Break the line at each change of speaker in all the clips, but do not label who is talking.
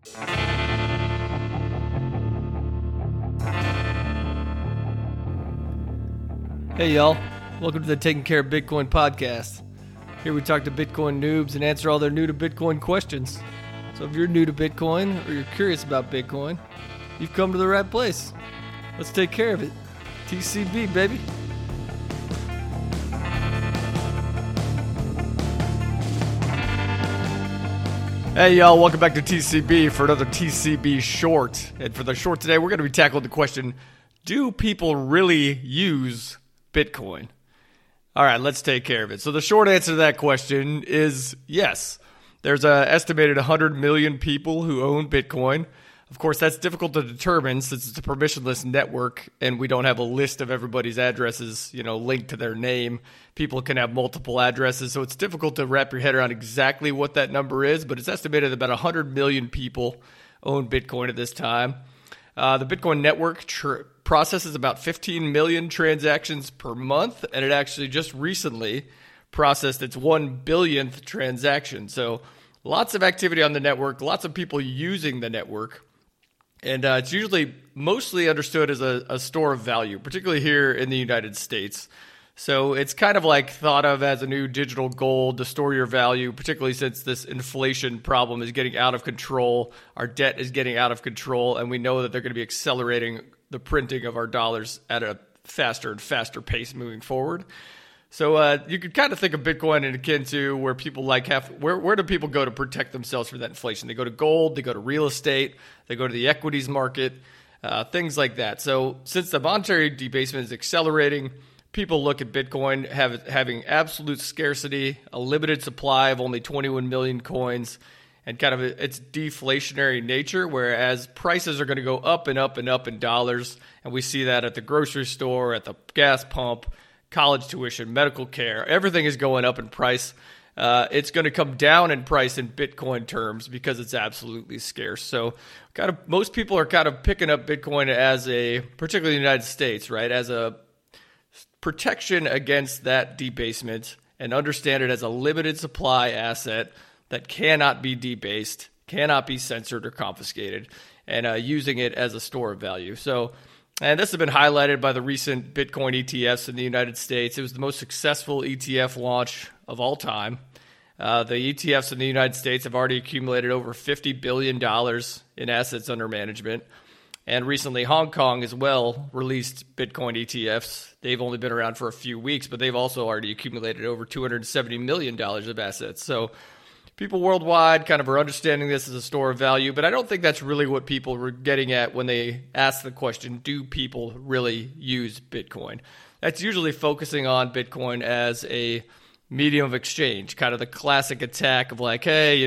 Hey y'all, welcome to the Taking Care of Bitcoin podcast. Here we talk to Bitcoin noobs and answer all their new to Bitcoin questions. So if you're new to Bitcoin or you're curious about Bitcoin, you've come to the right place. Let's take care of it. TCB, baby. Hey y'all, welcome back to TCB for another TCB short. And for the short today, we're going to be tackling the question, do people really use Bitcoin? All right, let's take care of it. So the short answer to that question is yes. There's an estimated 100 million people who own Bitcoin. Of course, that's difficult to determine since it's a permissionless network and we don't have a list of everybody's addresses, linked to their name. People can have multiple addresses, so it's difficult to wrap your head around exactly what that number is, but it's estimated that about 100 million people own Bitcoin at this time. The Bitcoin network processes about 15 million transactions per month, and it actually just recently processed its 1 billionth transaction. So lots of activity on the network, lots of people using the network, and it's usually mostly understood as a store of value, particularly here in the United States. So it's kind of like thought of as a new digital gold to store your value, particularly since this inflation problem is getting out of control. Our debt is getting out of control, and we know that they're going to be accelerating the printing of our dollars at a faster and faster pace moving forward. So you could kind of think of Bitcoin in akin to where people where do people go to protect themselves from that inflation? They go to gold, they go to real estate, they go to the equities market, things like that. So since the monetary debasement is accelerating, people look at Bitcoin having absolute scarcity, a limited supply of only 21 million coins, and kind of its deflationary nature, whereas prices are going to go up and up and up in dollars. And we see that at the grocery store, at the gas pump, college tuition, medical care. Everything is going up in price. It's going to come down in price in Bitcoin terms because it's absolutely scarce. So most people are kind of picking up Bitcoin particularly in the United States, right, as a protection against that debasement and understand it as a limited supply asset that cannot be debased, cannot be censored or confiscated, and using it as a store of value. And this has been highlighted by the recent Bitcoin ETFs in the United States. It was the most successful ETF launch of all time. The ETFs in the United States have already accumulated over $50 billion in assets under management. And recently, Hong Kong as well released Bitcoin ETFs. They've only been around for a few weeks, but they've also already accumulated over $270 million of assets. So people worldwide kind of are understanding this as a store of value, but I don't think that's really what people were getting at when they asked the question, do people really use Bitcoin? That's usually focusing on Bitcoin as a medium of exchange, kind of the classic attack of like, hey,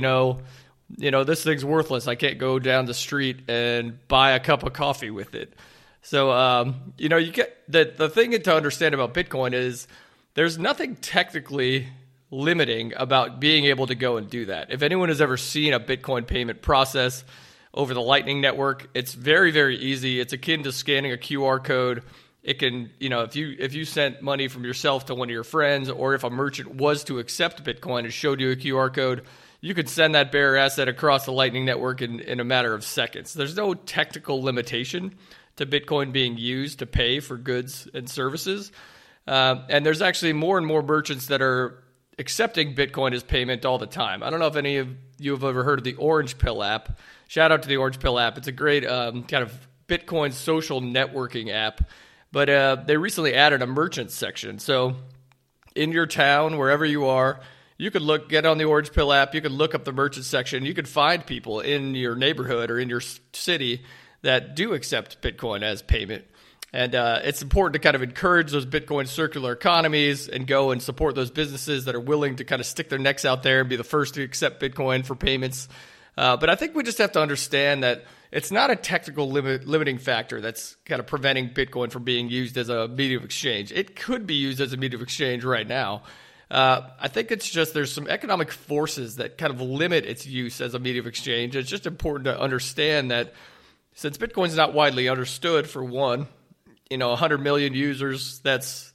this thing's worthless. I can't go down the street and buy a cup of coffee with it. So, you get the thing to understand about Bitcoin is there's nothing technically limiting about being able to go and do that. If anyone has ever seen a Bitcoin payment process over the Lightning Network, it's very, very easy. It's akin to scanning a QR code. It can, if you sent money from yourself to one of your friends, or if a merchant was to accept Bitcoin and showed you a QR code, you could send that bearer asset across the Lightning Network in a matter of seconds. There's no technical limitation to Bitcoin being used to pay for goods and services. And there's actually more and more merchants that are accepting Bitcoin as payment all the time. I don't know if any of you have ever heard of the Orange Pill app. Shout out to the Orange Pill app. It's a great kind of Bitcoin social networking app. But they recently added a merchant section. So in your town, wherever you are, you could get on the Orange Pill app. You could look up the merchant section. You could find people in your neighborhood or in your city that do accept Bitcoin as payment. And it's important to kind of encourage those Bitcoin circular economies and go and support those businesses that are willing to kind of stick their necks out there and be the first to accept Bitcoin for payments. But I think we just have to understand that it's not a technical limiting factor that's kind of preventing Bitcoin from being used as a medium of exchange. It could be used as a medium of exchange right now. I think it's just there's some economic forces that kind of limit its use as a medium of exchange. It's just important to understand that since Bitcoin's not widely understood, for one, 100 million users, that's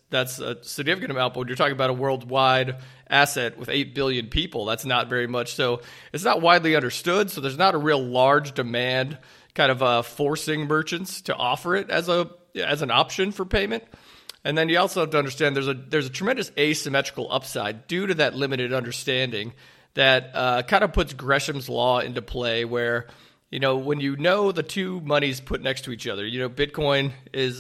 that's a significant amount. But when you're talking about a worldwide asset with 8 billion people, that's not very much. So it's not widely understood. So there's not a real large demand kind of forcing merchants to offer it as an option for payment. And then you also have to understand there's a tremendous asymmetrical upside due to that limited understanding that kind of puts Gresham's law into play, where when the two monies put next to each other, Bitcoin is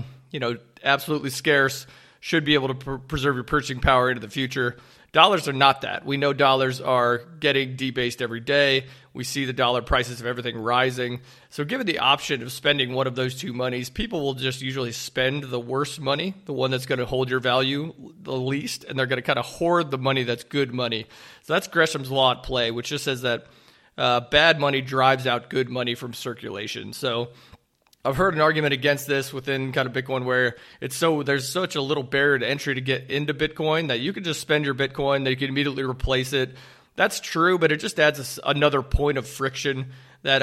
absolutely scarce, should be able to preserve your purchasing power into the future. Dollars are not that. We know dollars are getting debased every day. We see the dollar prices of everything rising. So given the option of spending one of those two monies, people will just usually spend the worst money, the one that's going to hold your value the least, and they're going to kind of hoard the money that's good money. So that's Gresham's law at play, which just says that bad money drives out good money from circulation. So I've heard an argument against this within kind of Bitcoin where there's such a little barrier to entry to get into Bitcoin that you can just spend your Bitcoin, that you can immediately replace it. That's true, but it just adds another point of friction that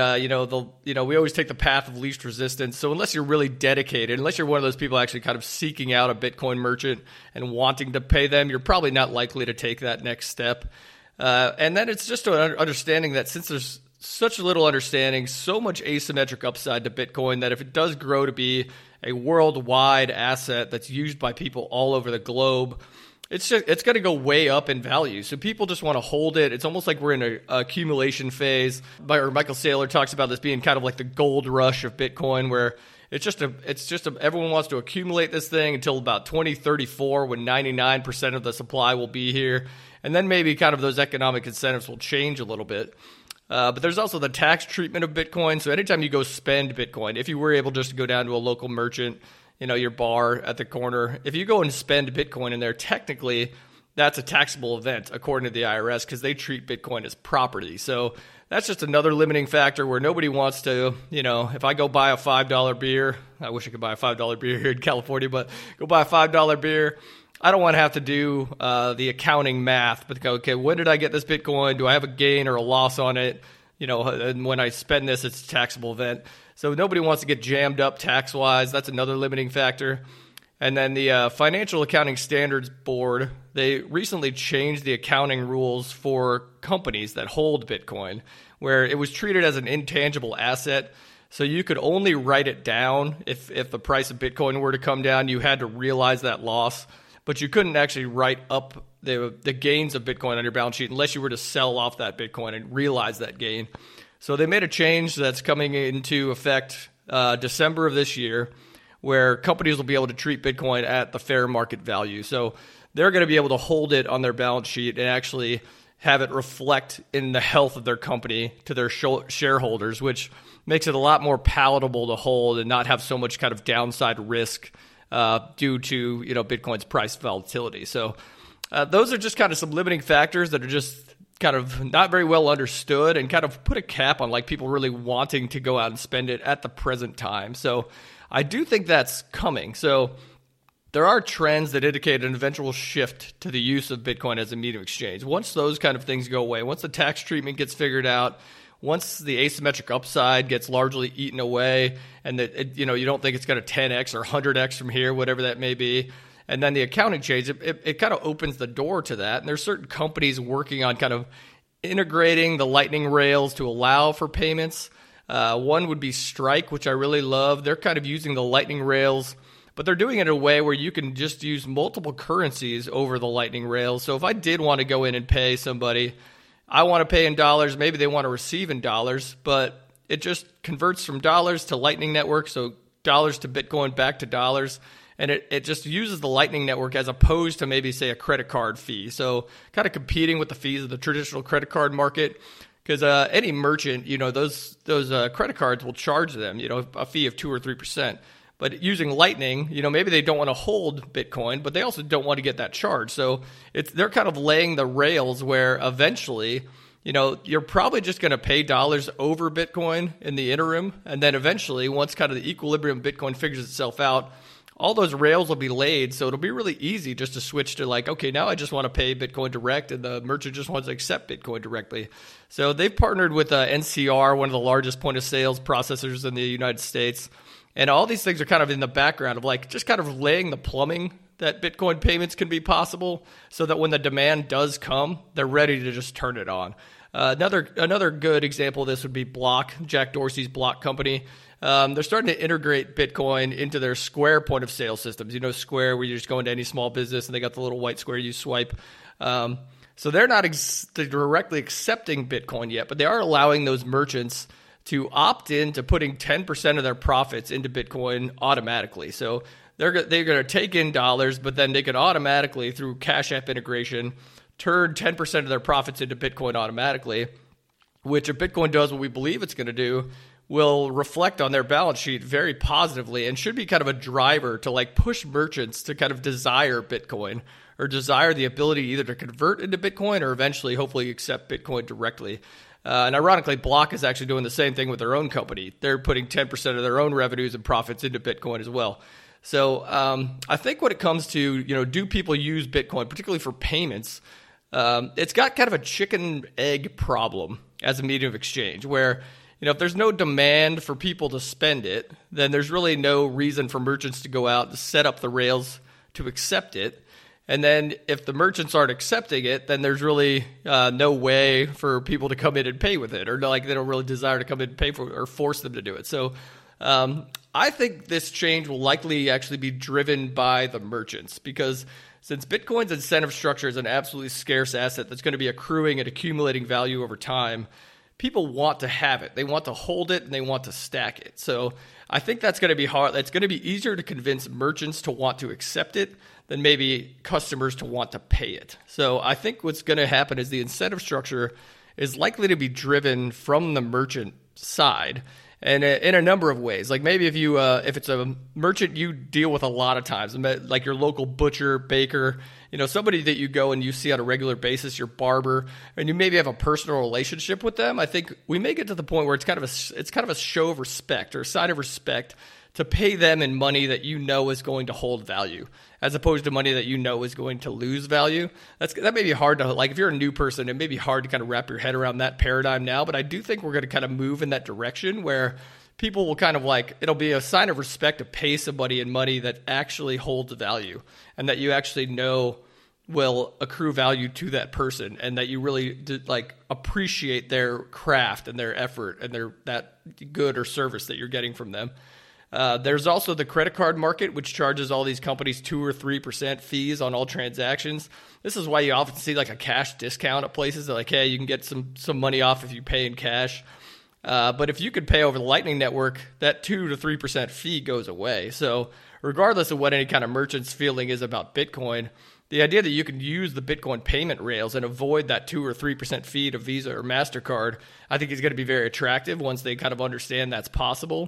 we always take the path of least resistance. So unless you're really dedicated, unless you're one of those people actually kind of seeking out a Bitcoin merchant and wanting to pay them, you're probably not likely to take that next step. And then it's just an understanding that since there's such little understanding, so much asymmetric upside to Bitcoin, that if it does grow to be a worldwide asset that's used by people all over the globe, it's going to go way up in value. So people just want to hold it. It's almost like we're in an accumulation phase. Michael Saylor talks about this being kind of like the gold rush of Bitcoin, where everyone wants to accumulate this thing until about 2034, when 99% of the supply will be here. And then maybe kind of those economic incentives will change a little bit. But there's also the tax treatment of Bitcoin. So anytime you go spend Bitcoin, if you were able just to go down to a local merchant, your bar at the corner, if you go and spend Bitcoin in there, technically that's a taxable event according to the IRS, because they treat Bitcoin as property. So that's just another limiting factor where nobody wants to, if I go buy a $5 beer, I wish I could buy a $5 beer here in California, but go buy a $5 beer, I don't want to have to do the accounting math, but go, okay, when did I get this Bitcoin? Do I have a gain or a loss on it? And when I spend this, it's a taxable event. So nobody wants to get jammed up tax-wise. That's another limiting factor. And then the Financial Accounting Standards Board, they recently changed the accounting rules for companies that hold Bitcoin, where it was treated as an intangible asset. So you could only write it down if the price of Bitcoin were to come down. You had to realize that loss, but you couldn't actually write up the gains of Bitcoin on your balance sheet unless you were to sell off that Bitcoin and realize that gain. So they made a change that's coming into effect December of this year, where companies will be able to treat Bitcoin at the fair market value. So they're going to be able to hold it on their balance sheet and actually have it reflect in the health of their company to their shareholders, which makes it a lot more palatable to hold and not have so much kind of downside risk due to Bitcoin's price volatility. So those are just kind of some limiting factors that are just kind of not very well understood and kind of put a cap on like people really wanting to go out and spend it at the present time. So I do think that's coming. So there are trends that indicate an eventual shift to the use of Bitcoin as a medium of exchange. Once those kind of things go away, once the tax treatment gets figured out, once the asymmetric upside gets largely eaten away, and that you don't think it's going to 10x or 100x from here, whatever that may be, and then the accounting change, it kind of opens the door to that. And there's certain companies working on kind of integrating the Lightning rails to allow for payments. One would be Strike, which I really love. They're kind of using the Lightning rails, but they're doing it in a way where you can just use multiple currencies over the Lightning rails. So if I did want to go in and pay somebody, I want to pay in dollars, maybe they want to receive in dollars, but it just converts from dollars to Lightning Network, so dollars to Bitcoin back to dollars. And it just uses the Lightning Network as opposed to maybe, say, a credit card fee. So kind of competing with the fees of the traditional credit card market. Because any merchant, those credit cards will charge them, a fee of 2 or 3%. But using Lightning, maybe they don't want to hold Bitcoin, but they also don't want to get that charge. So they're kind of laying the rails where eventually, you're probably just going to pay dollars over Bitcoin in the interim. And then eventually, once kind of the equilibrium of Bitcoin figures itself out, all those rails will be laid, so it'll be really easy just to switch to like, okay, now I just want to pay Bitcoin direct, and the merchant just wants to accept Bitcoin directly. So they've partnered with NCR, one of the largest point-of-sales processors in the United States, and all these things are kind of in the background of like just kind of laying the plumbing that Bitcoin payments can be possible so that when the demand does come, they're ready to just turn it on. Another good example of this would be Block, Jack Dorsey's Block company. They're starting to integrate Bitcoin into their Square point of sale systems. You know, Square, where you just go into any small business and they got the little white square you swipe. So they're not directly accepting Bitcoin yet, but they are allowing those merchants to opt in to putting 10% of their profits into Bitcoin automatically. So they're going to take in dollars, but then they can automatically, through Cash App integration, turn 10% of their profits into Bitcoin automatically, which if Bitcoin does what we believe it's going to do, will reflect on their balance sheet very positively and should be kind of a driver to like push merchants to kind of desire Bitcoin or desire the ability either to convert into Bitcoin or eventually hopefully accept Bitcoin directly. And ironically, Block is actually doing the same thing with their own company. They're putting 10% of their own revenues and profits into Bitcoin as well. So I think when it comes to, you know, do people use Bitcoin, particularly for payments, it's got kind of a chicken egg problem as a medium of exchange where, you know, if there's no demand for people to spend it, then there's really no reason for merchants to go out and set up the rails to accept it. And then if the merchants aren't accepting it, then there's really no way for people to come in and pay with it, or like they don't really desire to come in and pay for it or force them to do it. So I think this change will likely actually be driven by the merchants because since Bitcoin's incentive structure is an absolutely scarce asset that's going to be accruing and accumulating value over time, people want to have it. They want to hold it and they want to stack it. So I think that's going to be hard. It's going to be easier to convince merchants to want to accept it than maybe customers to want to pay it. So I think what's going to happen is the incentive structure is likely to be driven from the merchant side. And in a number of ways, like maybe if it's a merchant you deal with a lot of times, like your local butcher, baker, you know, somebody that you go and you see on a regular basis, your barber, and you maybe have a personal relationship with them, I think we may get to the point where it's kind of a show of respect or a sign of respect to pay them in money that you know is going to hold value, as opposed to money that you know is going to lose value. That may be hard to, like, if you're a new person, it may be hard to kind of wrap your head around that paradigm now, but I do think we're going to kind of move in that direction where people will kind of like, it'll be a sign of respect to pay somebody in money that actually holds value and that you actually know will accrue value to that person and that you really like appreciate their craft and their effort and that good or service that you're getting from them. There's also the credit card market, which charges all these companies 2 or 3% fees on all transactions. This is why you often see like a cash discount at places that like, hey, you can get some money off if you pay in cash. But if you could pay over the Lightning Network, that 2 to 3% fee goes away. So regardless of what any kind of merchant's feeling is about Bitcoin, the idea that you can use the Bitcoin payment rails and avoid that 2 or 3% fee to Visa or MasterCard, I think is going to be very attractive once they kind of understand that's possible.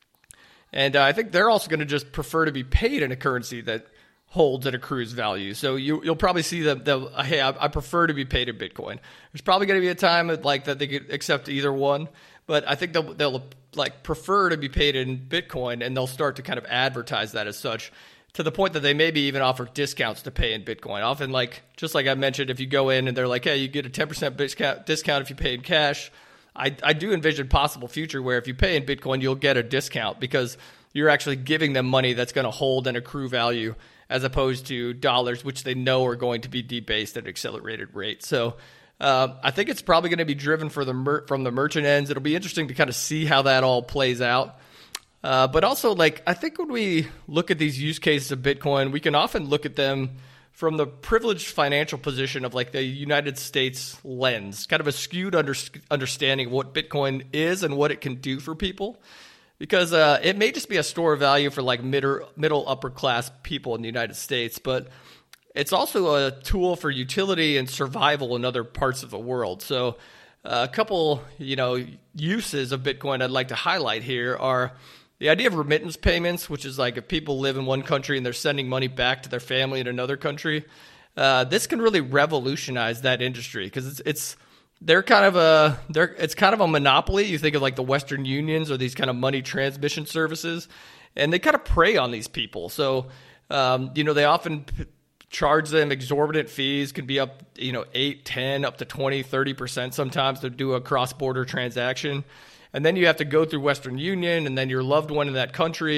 And I think they're also going to just prefer to be paid in a currency that holds and accrues value. So you'll probably see them, hey, I prefer to be paid in Bitcoin. There's probably going to be a time like that they could accept either one, but I think they'll like prefer to be paid in Bitcoin, and they'll start to kind of advertise that as such, to the point that they maybe even offer discounts to pay in Bitcoin. Often, like just like I mentioned, if you go in and they're like, hey, you get a 10% discount if you pay in cash, I do envision a possible future where if you pay in Bitcoin, you'll get a discount because you're actually giving them money that's going to hold and accrue value as opposed to dollars, which they know are going to be debased at an accelerated rate. So I think it's probably going to be driven from the merchant ends. It'll be interesting to kind of see how that all plays out. But also, like, I think when we look at these use cases of Bitcoin, we can often look at them from the privileged financial position of like the United States lens, kind of a skewed understanding of what Bitcoin is and what it can do for people. Because it may just be a store of value for like middle upper class people in the United States, but it's also a tool for utility and survival in other parts of the world. So a couple, uses of Bitcoin I'd like to highlight here are the idea of remittance payments, which is like if people live in one country and they're sending money back to their family in another country. This can really revolutionize that industry because it's kind of a monopoly. You think of like the Western Unions or these kind of money transmission services, and they kind of prey on these people. So, they often charge them exorbitant fees, can be up, 8, 10, up to 20, 30% sometimes to do a cross-border transaction. And then you have to go through Western Union, and then your loved one in that country,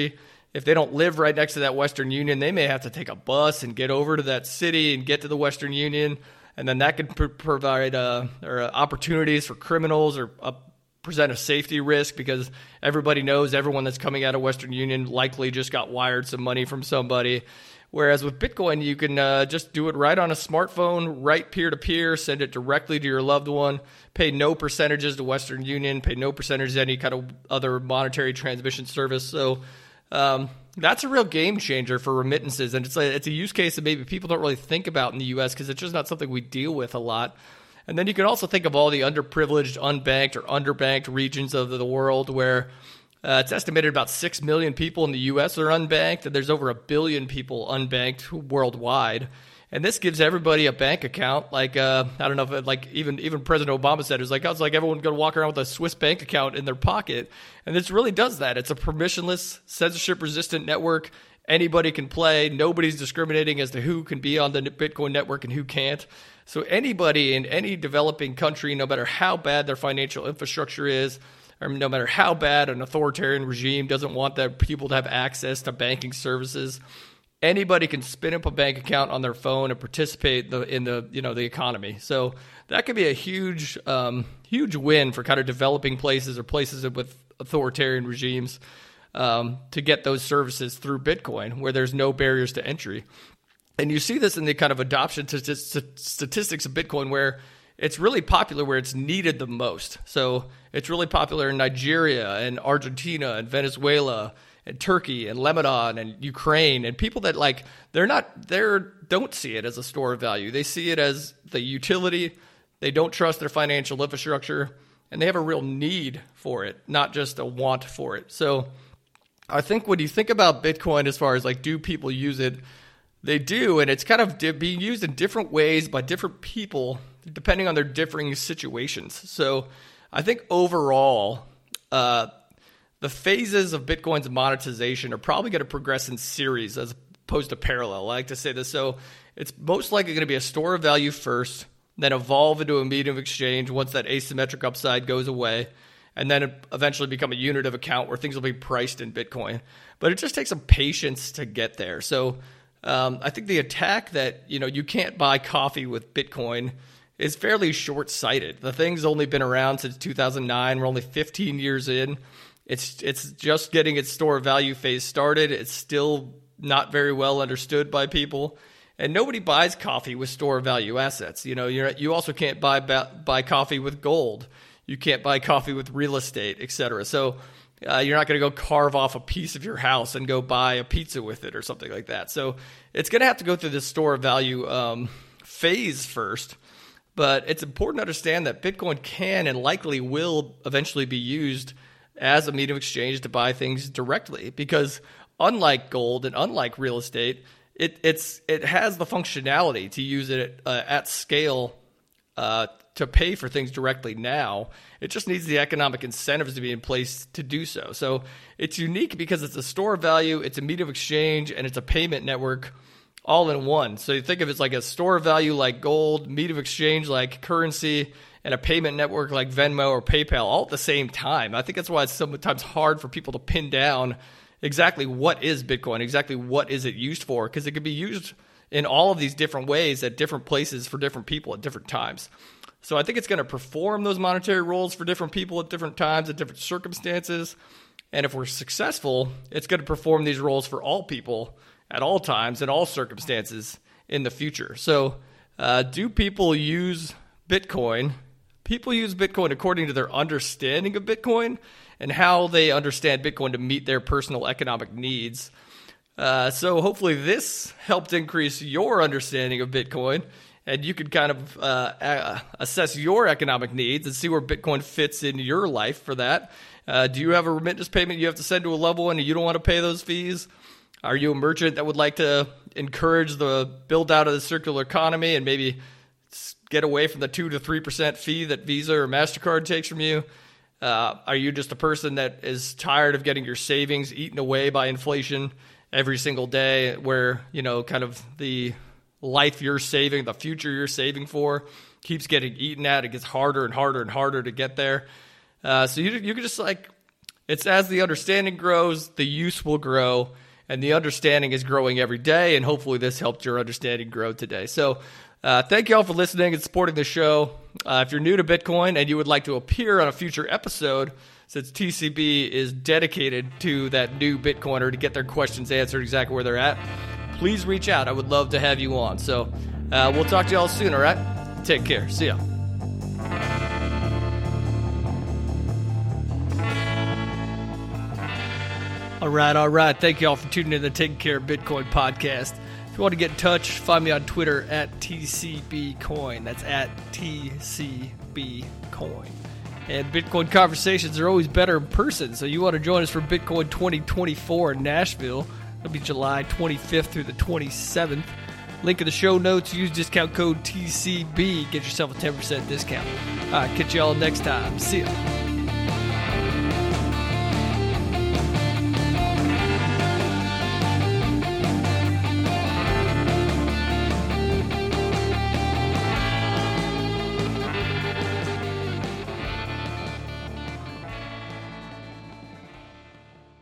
if they don't live right next to that Western Union, they may have to take a bus and get over to that city and get to the Western Union. And then that could provide opportunities for criminals or present a safety risk because everybody knows everyone that's coming out of Western Union likely just got wired some money from somebody. Whereas with Bitcoin, you can just do it right on a smartphone, right peer-to-peer, send it directly to your loved one, pay no percentages to Western Union, pay no percentages to any kind of other monetary transmission service. So that's a real game changer for remittances. And it's a use case that maybe people don't really think about in the U.S. because it's just not something we deal with a lot. And then you can also think of all the underprivileged, unbanked, or underbanked regions of the world where it's estimated about 6 million people in the U.S. are unbanked, and there's over 1 billion people unbanked worldwide. And this gives everybody a bank account. Like I don't know if even President Obama said it's like everyone going to walk around with a Swiss bank account in their pocket, and this really does that. It's a permissionless, censorship-resistant network. Anybody can play. Nobody's discriminating as to who can be on the Bitcoin network and who can't. So anybody in any developing country, no matter how bad their financial infrastructure is, or no matter how bad an authoritarian regime doesn't want their people to have access to banking services, anybody can spin up a bank account on their phone and participate in the economy. So that could be a huge win for kind of developing places or places with authoritarian regimes to get those services through Bitcoin, where there's no barriers to entry. And you see this in the kind of adoption statistics of Bitcoin, where it's really popular where it's needed the most. So it's really popular in Nigeria and Argentina and Venezuela and Turkey and Lebanon and Ukraine, and people that don't see it as a store of value. They see it as the utility. They don't trust their financial infrastructure, and they have a real need for it, not just a want for it. So I think when you think about Bitcoin as far as like, do people use it? They do, and it's kind of being used in different ways by different people depending on their differing situations. So I think overall, the phases of Bitcoin's monetization are probably going to progress in series as opposed to parallel. I like to say this. So it's most likely going to be a store of value first, then evolve into a medium of exchange once that asymmetric upside goes away, and then eventually become a unit of account where things will be priced in Bitcoin. But it just takes some patience to get there. So I think the attack that you can't buy coffee with Bitcoin is fairly short-sighted. The thing's only been around since 2009. We're only 15 years in. It's just getting its store of value phase started. It's still not very well understood by people, and nobody buys coffee with store of value assets. You also can't buy coffee with gold. You can't buy coffee with real estate, etc. So you're not going to go carve off a piece of your house and go buy a pizza with it or something like that. So it's going to have to go through this store of value phase first. But it's important to understand that Bitcoin can and likely will eventually be used as a medium of exchange to buy things directly, because unlike gold and unlike real estate, it has the functionality to use it at scale to pay for things directly now. It just needs the economic incentives to be in place to do so. So it's unique because it's a store of value, it's a medium of exchange, and it's a payment network all in one. So you think of it as like a store of value like gold, medium of exchange like currency, and a payment network like Venmo or PayPal all at the same time. I think that's why it's sometimes hard for people to pin down exactly what is Bitcoin, exactly what is it used for, because it could be used in all of these different ways at different places for different people at different times. So I think it's going to perform those monetary roles for different people at different times, at different circumstances. And if we're successful, it's going to perform these roles for all people at all times, in all circumstances in the future. So do people use Bitcoin? People use Bitcoin according to their understanding of Bitcoin and how they understand Bitcoin to meet their personal economic needs. So hopefully this helped increase your understanding of Bitcoin, and you can kind of assess your economic needs and see where Bitcoin fits in your life for that. Do you have a remittance payment you have to send to a loved one and you don't want to pay those fees? Are you a merchant that would like to encourage the build out of the circular economy and maybe get away from the 2 to 3% fee that Visa or MasterCard takes from you? Are you just a person that is tired of getting your savings eaten away by inflation every single day, where, kind of the life you're saving, the future you're saving for keeps getting eaten at? It gets harder and harder and harder to get there. So you can just It's as the understanding grows, the use will grow, and the understanding is growing every day, and hopefully this helped your understanding grow today. So thank you all for listening and supporting the show. If you're new to Bitcoin and you would like to appear on a future episode, since TCB is dedicated to that new Bitcoiner to get their questions answered exactly where they're at, please reach out. I would love to have you on. So we'll talk to you all soon, all right? Take care. See ya. All right. Thank you all for tuning in to the Taking Care of Bitcoin podcast. If you want to get in touch, find me on Twitter at TCBCoin. That's at TCBCoin. And Bitcoin conversations are always better in person. So you want to join us for Bitcoin 2024 in Nashville. That'll be July 25th through the 27th. Link in the show notes. Use discount code TCB. Get yourself a 10% discount. All right, catch you all next time. See ya.